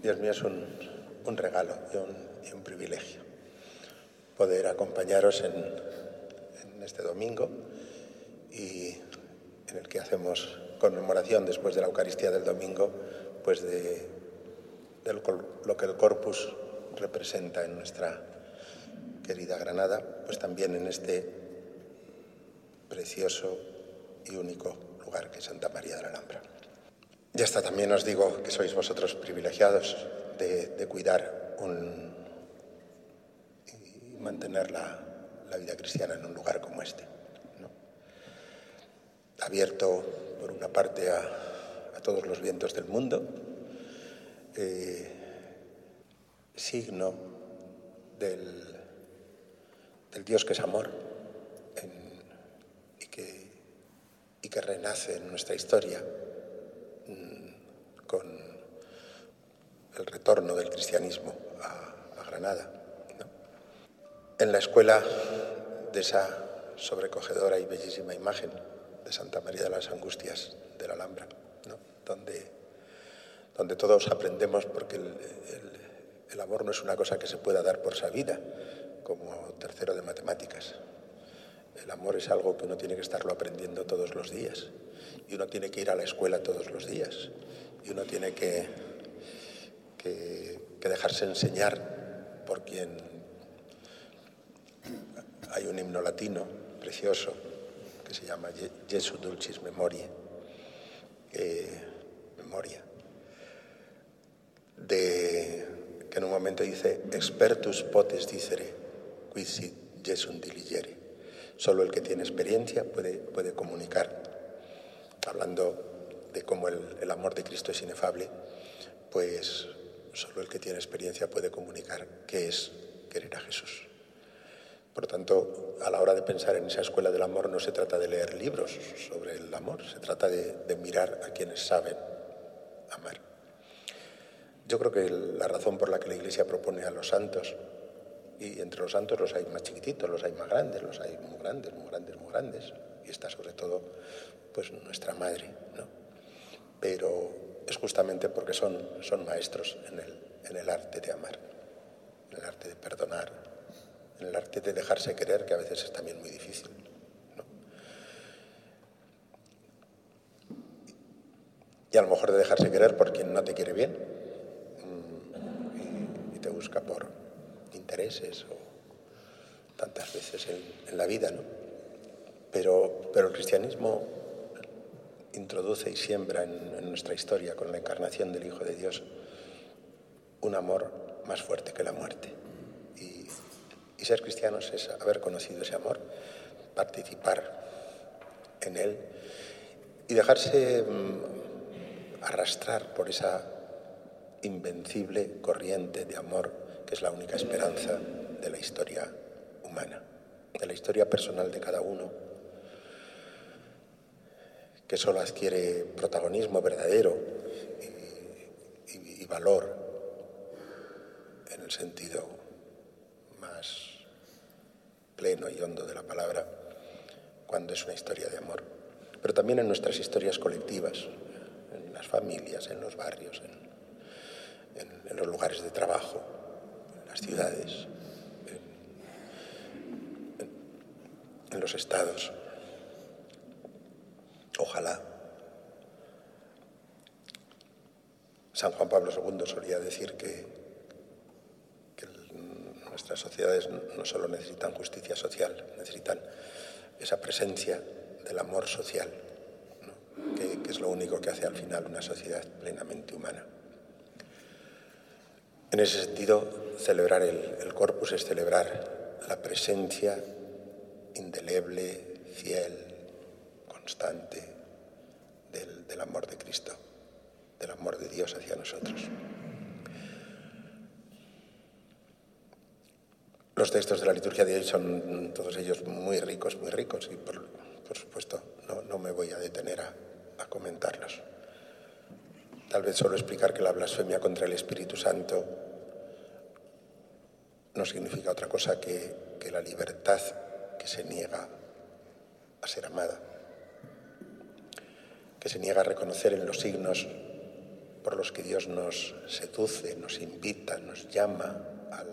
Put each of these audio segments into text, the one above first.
Dios mío, es un regalo y un privilegio poder acompañaros en este domingo y en el que hacemos conmemoración después de la Eucaristía del domingo, pues de lo que el Corpus representa en nuestra querida Granada, pues también en este precioso y único lugar que es Santa María de la Alhambra. Ya está, también os digo que sois vosotros privilegiados de cuidar y mantener la vida cristiana en un lugar como este, ¿no? Abierto, por una parte, a todos los vientos del mundo, signo del Dios que es amor y que renace en nuestra historia con el retorno del cristianismo a Granada, ¿no? En la escuela de esa sobrecogedora y bellísima imagen de Santa María de las Angustias de la Alhambra, ¿no? donde todos aprendemos, porque el amor no es una cosa que se pueda dar por sabida, como tercero de matemáticas. El amor es algo que uno tiene que estarlo aprendiendo todos los días, y uno tiene que ir a la escuela todos los días, y uno tiene que dejarse enseñar por quien. Hay un himno latino precioso que se llama Jesu Dulcis Memoriae, memoria, que en un momento dice: expertus potes dicere, quid sit Jesum diligere. Solo el que tiene experiencia puede comunicar, hablando de cómo el amor de Cristo es inefable, pues solo el que tiene experiencia puede comunicar qué es querer a Jesús. Por lo tanto, a la hora de pensar en esa escuela del amor, no se trata de leer libros sobre el amor, se trata de mirar a quienes saben amar. Yo creo que la razón por la que la Iglesia propone a los santos, y entre los santos los hay más chiquititos, los hay más grandes, los hay muy grandes, muy grandes, muy grandes, y está sobre todo pues nuestra Madre, ¿no? Pero es justamente porque son maestros en el arte de amar, en el arte de perdonar, en el arte de dejarse querer, que a veces es también muy difícil, ¿no? Y a lo mejor de dejarse querer por quien no te quiere bien y te busca por intereses o tantas veces en la vida, ¿no? Pero el cristianismo introduce y siembra en nuestra historia, con la encarnación del Hijo de Dios, un amor más fuerte que la muerte. Y ser cristianos es haber conocido ese amor, participar en él y dejarse arrastrar por esa invencible corriente de amor que es la única esperanza de la historia humana, de la historia personal de cada uno, que solo adquiere protagonismo verdadero y valor en el sentido más pleno y hondo de la palabra, cuando es una historia de amor. Pero también en nuestras historias colectivas, en las familias, en los barrios, en los lugares de trabajo, en las ciudades, en los estados. Ojalá. San Juan Pablo II solía decir que nuestras sociedades no solo necesitan justicia social, necesitan esa presencia del amor social, ¿no? que es lo único que hace al final una sociedad plenamente humana. En ese sentido, celebrar el Corpus es celebrar la presencia indeleble, fiel, constante del amor de Cristo, del amor de Dios hacia nosotros. Los textos de la liturgia de hoy son todos ellos muy ricos, y por supuesto no me voy a detener a comentarlos. Tal vez solo explicar que la blasfemia contra el Espíritu Santo no significa otra cosa que la libertad que se niega a ser amada, que se niega a reconocer en los signos por los que Dios nos seduce, nos invita, nos llama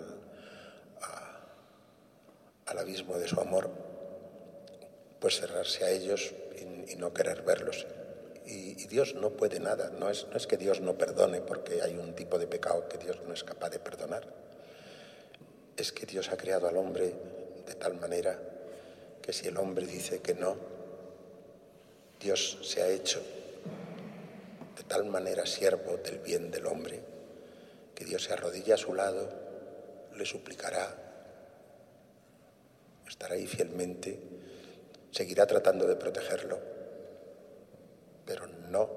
al abismo de su amor, pues cerrarse a ellos y no querer verlos. Y Dios no puede nada, no es que Dios no perdone porque hay un tipo de pecado que Dios no es capaz de perdonar. Es que Dios ha creado al hombre de tal manera que si el hombre dice que no, Dios se ha hecho de tal manera siervo del bien del hombre que Dios se arrodilla a su lado, le suplicará, estará ahí fielmente, seguirá tratando de protegerlo, pero no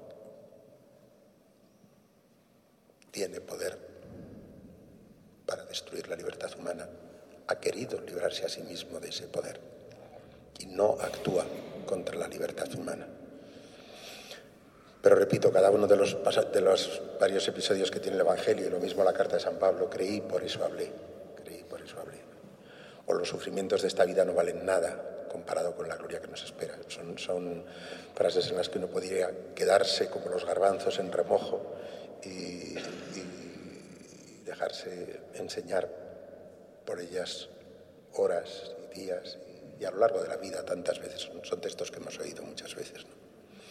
tiene poder para destruir la libertad humana. Ha querido librarse a sí mismo de ese poder y no actúa contra la libertad humana. Pero repito, cada uno de los varios episodios que tiene el Evangelio, y lo mismo la carta de San Pablo, creí, por eso hablé. O los sufrimientos de esta vida no valen nada comparado con la gloria que nos espera. Son frases en las que uno podría quedarse como los garbanzos en remojo y dejarse enseñar por ellas horas y días y a lo largo de la vida tantas veces. Son textos que hemos oído muchas veces, ¿no?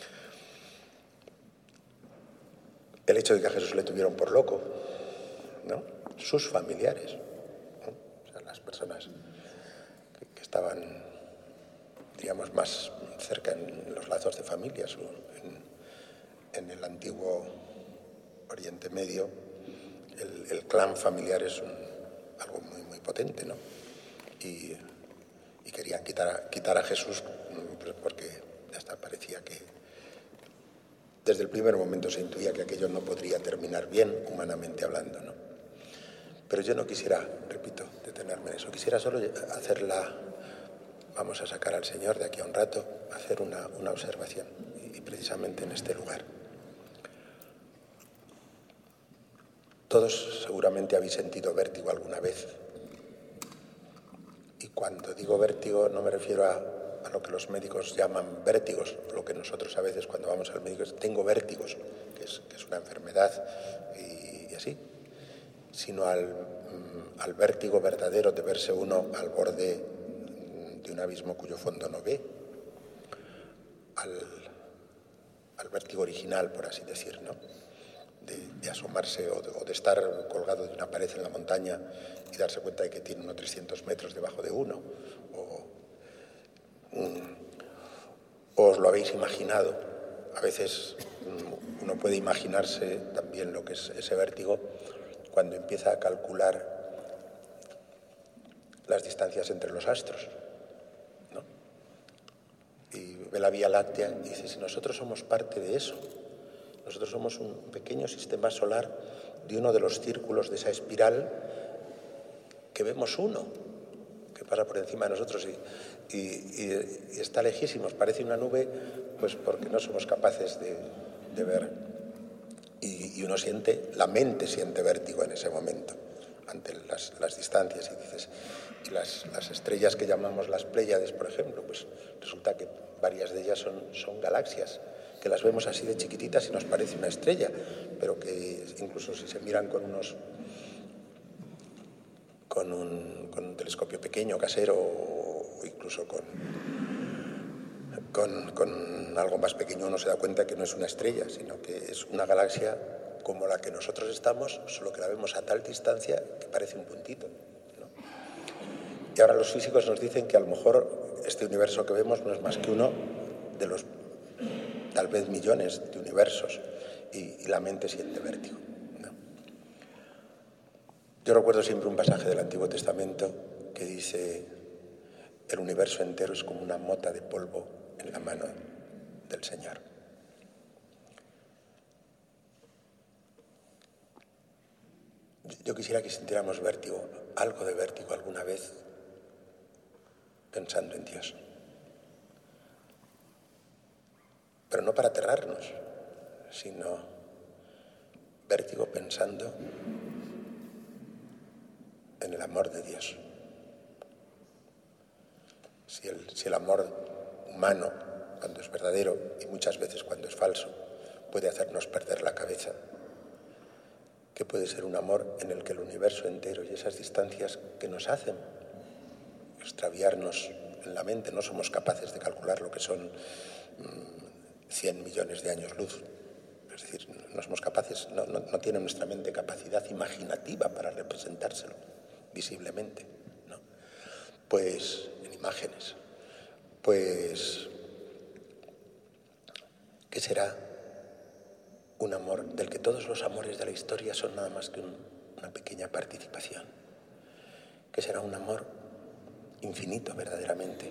El hecho de que a Jesús le tuvieron por loco, ¿no? Sus familiares, ¿no? O sea, las personas que estaban, diríamos, más cerca en los lazos de familias o en el antiguo Oriente Medio, el clan familiar es algo muy, muy potente, ¿no? Y querían quitar a Jesús porque hasta parecía que desde el primer momento se intuía que aquello no podría terminar bien, humanamente hablando, ¿no? Pero yo no quisiera, repito, detenerme en eso. Quisiera solo vamos a sacar al Señor de aquí a un rato, hacer una observación, y precisamente en este lugar. Todos seguramente habéis sentido vértigo alguna vez. Y cuando digo vértigo no me refiero a lo que los médicos llaman vértigos, lo que nosotros a veces cuando vamos al médico es tengo vértigos, que es una enfermedad y así, sino al vértigo verdadero de verse uno al borde de un abismo cuyo fondo no ve, al vértigo original, por así decir, ¿no? De asomarse o de estar colgado de una pared en la montaña y darse cuenta de que tiene unos 300 metros debajo de uno, o os lo habéis imaginado. A veces uno puede imaginarse también lo que es ese vértigo cuando empieza a calcular las distancias entre los astros, ¿no? Y ve la Vía Láctea y dice, si nosotros somos parte de eso, nosotros somos un pequeño sistema solar de uno de los círculos de esa espiral que vemos uno, que pasa por encima de nosotros y está lejísimos, parece una nube, pues porque no somos capaces de ver. Y uno siente, la mente siente vértigo en ese momento, ante las distancias. Y dices, y las estrellas que llamamos las Pléyades, por ejemplo, pues resulta que varias de ellas son galaxias, que las vemos así de chiquititas y nos parece una estrella, pero que incluso si se miran con un telescopio pequeño, casero, o incluso con algo más pequeño, uno se da cuenta que no es una estrella, sino que es una galaxia como la que nosotros estamos, solo que la vemos a tal distancia que parece un puntito, ¿no? Y ahora los físicos nos dicen que a lo mejor este universo que vemos no es más que uno de los tal vez millones de universos, y la mente siente vértigo, ¿no? Yo recuerdo siempre un pasaje del Antiguo Testamento que dice: el universo entero es como una mota de polvo en la mano del Señor. Yo quisiera que sintiéramos vértigo, algo de vértigo alguna vez, pensando en Dios. Pero no para aterrarnos, sino vértigo pensando en el amor de Dios. Si el amor humano, cuando es verdadero, y muchas veces cuando es falso, puede hacernos perder la cabeza, que puede ser un amor en el que el universo entero y esas distancias que nos hacen extraviarnos en la mente, no somos capaces de calcular lo que son 100 millones de años luz. Es decir, no somos capaces, no tiene nuestra mente capacidad imaginativa para representárselo visiblemente, ¿no? Pues en imágenes. Pues, ¿qué será un amor del que todos los amores de la historia son nada más que una pequeña participación? ¿Qué será un amor infinito verdaderamente?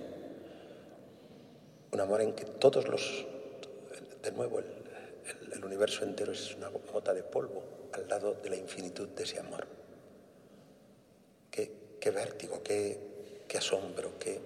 Un amor en que todos los, de nuevo, el universo entero es una mota de polvo al lado de la infinitud de ese amor. Qué vértigo, qué asombro, qué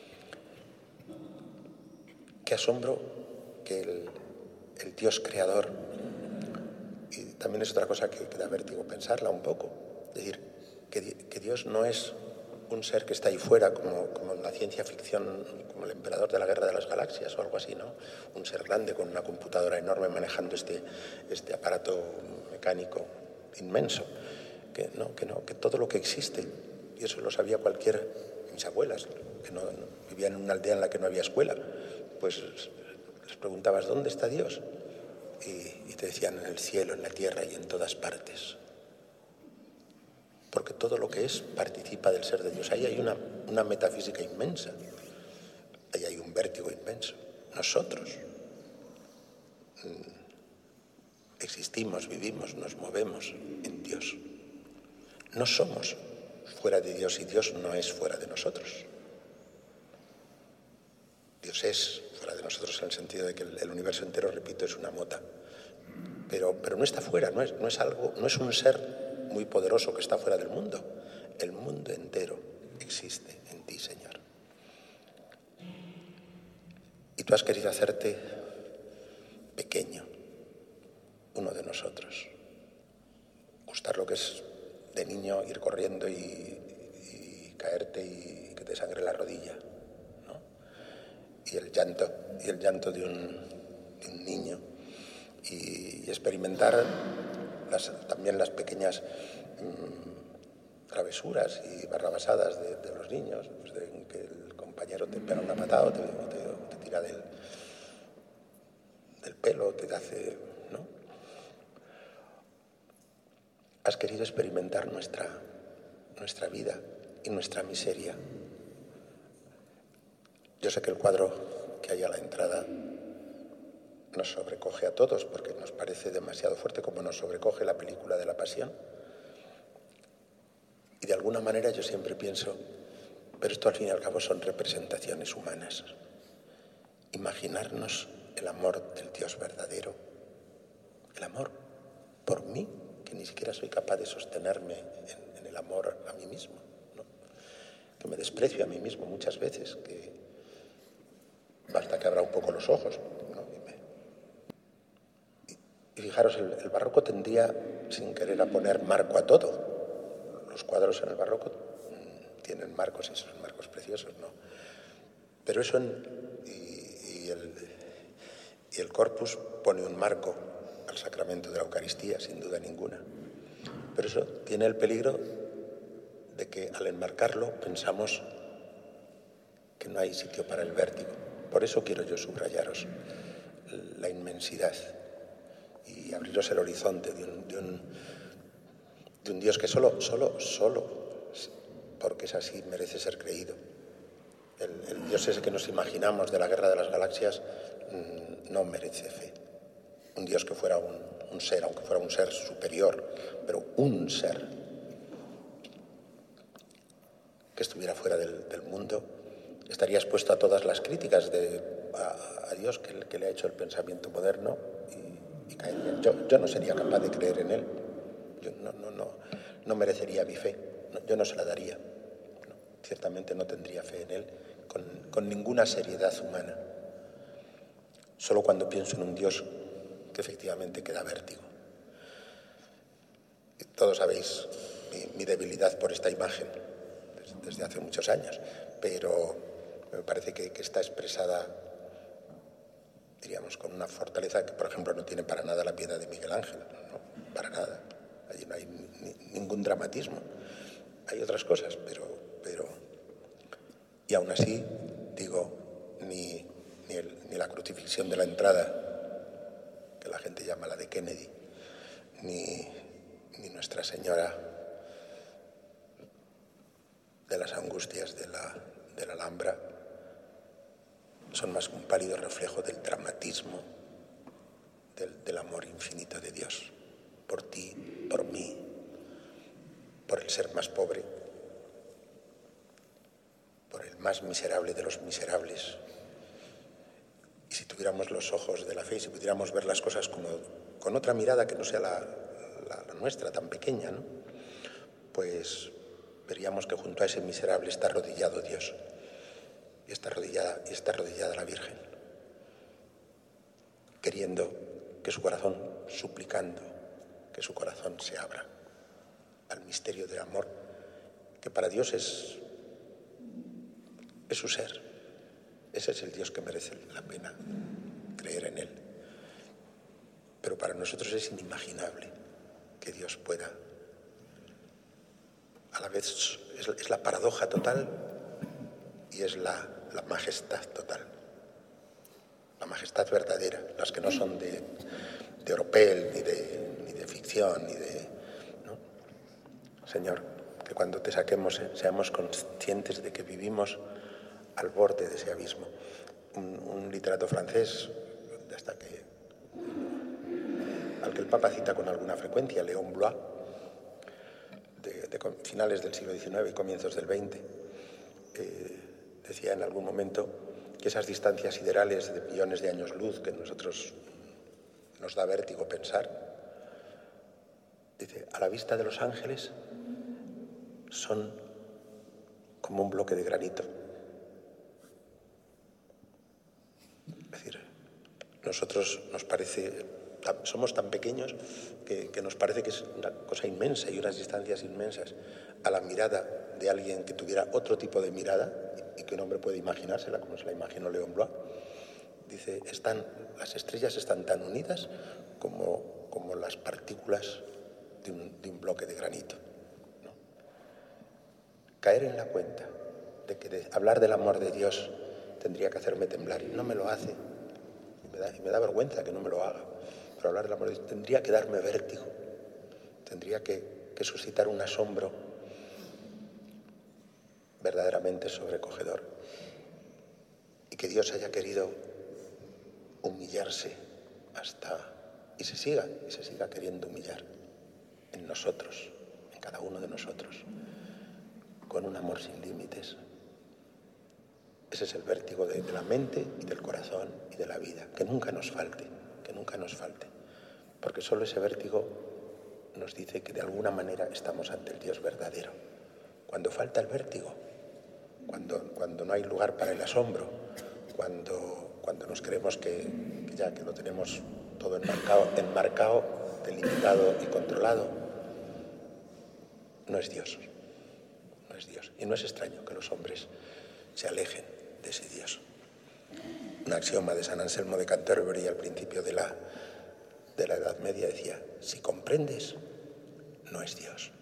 asombro que el Dios creador, y también es otra cosa que da vértigo pensarla un poco, es decir, que Dios no es un ser que está ahí fuera, como en la ciencia ficción, como el emperador de la Guerra de las Galaxias o algo así, ¿no? Un ser grande con una computadora enorme manejando este aparato mecánico inmenso. Que todo lo que existe, y eso lo sabía mis abuelas, que no vivían en una aldea en la que no había escuela, pues les preguntabas, ¿dónde está Dios? Y te decían, en el cielo, en la tierra y en todas partes. Porque todo lo que es participa del ser de Dios. Ahí hay una metafísica inmensa. Ahí hay un vértigo inmenso. Nosotros existimos, vivimos, nos movemos en Dios. No somos fuera de Dios y Dios no es fuera de nosotros. Dios es fuera de nosotros en el sentido de que el universo entero, repito, es una mota. Pero no está fuera, no es un ser muy poderoso que está fuera del mundo. El mundo entero existe en ti, Señor. Y tú has querido hacerte pequeño, uno de nosotros. Gustar lo que es de niño, ir corriendo y caerte y que te sangre la rodilla, ¿no? Y el llanto de un niño. Y experimentar también las pequeñas travesuras y barrabasadas de los niños, pues de que el compañero te pega una patada o te tira del pelo, te hace, ¿no? Has querido experimentar nuestra vida y nuestra miseria. Yo sé que el cuadro que hay a la entrada nos sobrecoge a todos porque nos parece demasiado fuerte, como nos sobrecoge la película de la Pasión. Y de alguna manera yo siempre pienso, pero esto al fin y al cabo son representaciones humanas. Imaginarnos el amor del Dios verdadero, el amor por mí, que ni siquiera soy capaz de sostenerme en el amor a mí mismo, ¿no? Que me desprecio a mí mismo muchas veces, que basta que abra un poco los ojos, ¿no? Y fijaros, el barroco tendría, sin querer, a poner marco a todo. Los cuadros en el barroco tienen marcos y son marcos preciosos, ¿no? Pero eso y el corpus pone un marco al sacramento de la Eucaristía, sin duda ninguna. Pero eso tiene el peligro de que al enmarcarlo pensamos que no hay sitio para el vértigo. Por eso quiero yo subrayaros la inmensidad y abriros el horizonte de un Dios que solo, porque es así, merece ser creído. El Dios ese que nos imaginamos de la Guerra de las Galaxias no merece fe. Un Dios que fuera un ser, aunque fuera un ser superior, pero un ser que estuviera fuera del mundo, estaría expuesto a todas las críticas a Dios que le ha hecho el pensamiento moderno y caería. Yo no sería capaz de creer en él. Yo no merecería mi fe. Yo no se la daría. No, ciertamente no tendría fe en él con ninguna seriedad humana. Solo cuando pienso en un Dios que efectivamente queda vértigo. Y todos sabéis mi debilidad por esta imagen desde hace muchos años, pero me parece que está expresada diríamos, con una fortaleza que, por ejemplo, no tiene para nada la piedad de Miguel Ángel, no, para nada. Allí no hay ningún dramatismo. Hay otras cosas, pero y aún así, digo, ni la crucifixión de la entrada, que la gente llama la de Kennedy, ni Nuestra Señora de las Angustias de la Alhambra son más que un pálido reflejo del dramatismo del amor infinito de Dios por ti, por mí, por el ser más pobre, por el más miserable de los miserables. Y si tuviéramos los ojos de la fe y si pudiéramos ver las cosas como con otra mirada que no sea la nuestra, tan pequeña, ¿no? Pues veríamos que junto a ese miserable está arrodillado Dios y está arrodillada la Virgen, queriendo que su corazón, suplicando que su corazón se abra al misterio del amor, que para Dios es su ser. Ese es el Dios que merece la pena creer en él. Pero para nosotros es inimaginable que Dios pueda. A la vez es la paradoja total y es la majestad total. La majestad verdadera, las que no son de oropel, ni de ficción, ¿no? Señor, que cuando te saquemos seamos conscientes de que vivimos al borde de ese abismo. Un literato francés, al que el Papa cita con alguna frecuencia, Léon Blois, de finales del siglo XIX y comienzos del XX, decía en algún momento que esas distancias siderales de millones de años luz que nosotros nos da vértigo pensar, dice, a la vista de los ángeles son como un bloque de granito. Es decir, nosotros somos tan pequeños que nos parece que es una cosa inmensa y unas distancias inmensas a la mirada de alguien que tuviera otro tipo de mirada y que un hombre puede imaginársela, como se la imaginó Léon Blois. Dice, las estrellas están tan unidas como las partículas de un bloque de granito, ¿no? Caer en la cuenta de que hablar del amor de Dios tendría que hacerme temblar y no me lo hace. Y me da vergüenza que no me lo haga. Pero hablar del amor de Dios tendría que darme vértigo, tendría que suscitar un asombro verdaderamente sobrecogedor. Y que Dios haya querido humillarse y se siga queriendo humillar en nosotros, en cada uno de nosotros, con un amor sin límites. Ese es el vértigo de la mente y del corazón y de la vida. Que nunca nos falte, porque solo ese vértigo nos dice que de alguna manera estamos ante el Dios verdadero. Cuando falta el vértigo, cuando no hay lugar para el asombro, cuando nos creemos que lo tenemos todo enmarcado, delimitado y controlado, no es Dios. Y no es extraño que los hombres se alejen de ese Dios. Un axioma de San Anselmo de Canterbury al principio de la Edad Media decía, si comprendes, no es Dios.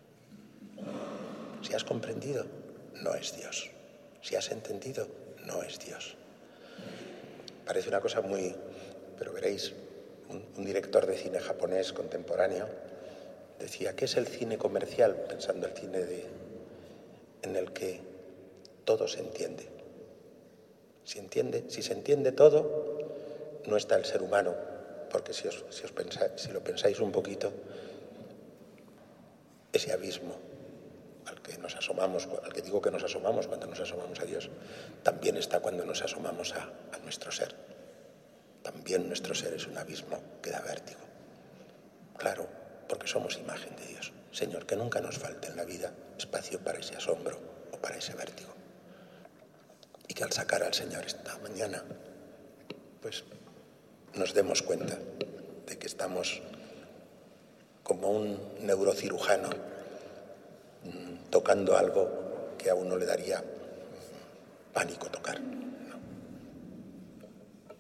Si has comprendido, no es Dios. Si has entendido, no es Dios. Parece una cosa pero veréis, un director de cine japonés contemporáneo decía, ¿qué es el cine comercial? Pensando el cine en el que todo se entiende. Si se entiende todo, no está el ser humano, porque si lo pensáis un poquito, ese abismo al que digo que nos asomamos cuando nos asomamos a Dios, también está cuando nos asomamos a nuestro ser. También nuestro ser es un abismo que da vértigo. Claro, porque somos imagen de Dios. Señor, que nunca nos falte en la vida espacio para ese asombro o para ese vértigo. Y que al sacar al Señor esta mañana, pues nos demos cuenta de que estamos como un neurocirujano tocando algo que a uno le daría pánico tocar.